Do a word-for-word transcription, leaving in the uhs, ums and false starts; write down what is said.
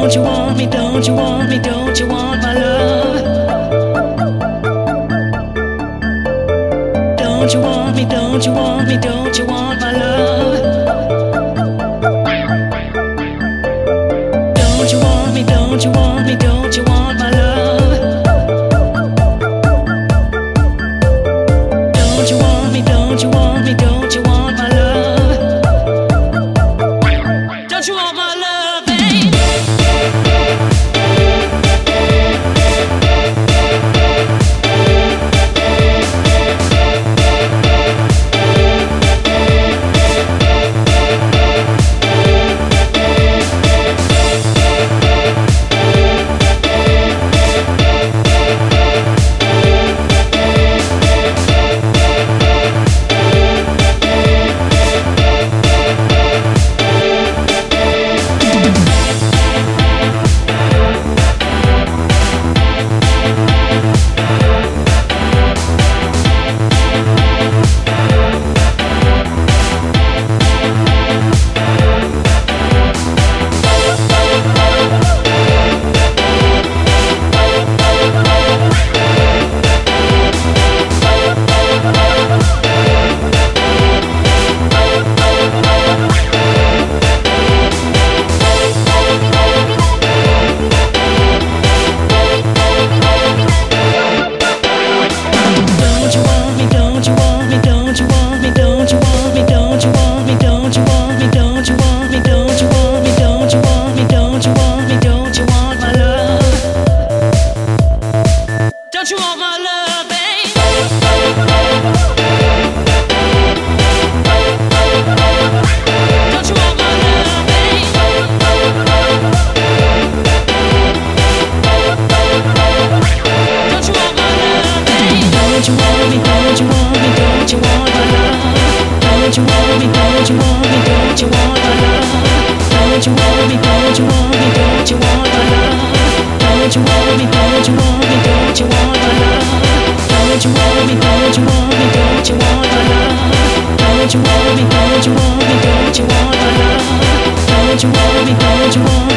don't you want me, don't you want me, don't you want my love? Don't you want me, don't you want me, don't you want my love? Don't you want me, don't you want me, don't you want my love? Don't you want me, don't you want me, don't you want my love? Don't you want my love, babe? Don't you want my love, babe? Don't you want my love, babe? Don't you want my love, babe? Don't you want me, don't you want me, don't you want my love? Don't you want me, don't you want me, don't you want my love? Don't you want me, don't you want me, don't you want my love? Don't you want me, don't you want me, don't you want my love? Don't you want me, don't you want me, don't you want my love? Don't you want me, don't you want me, don't you want my love? Don't you want me, don't you want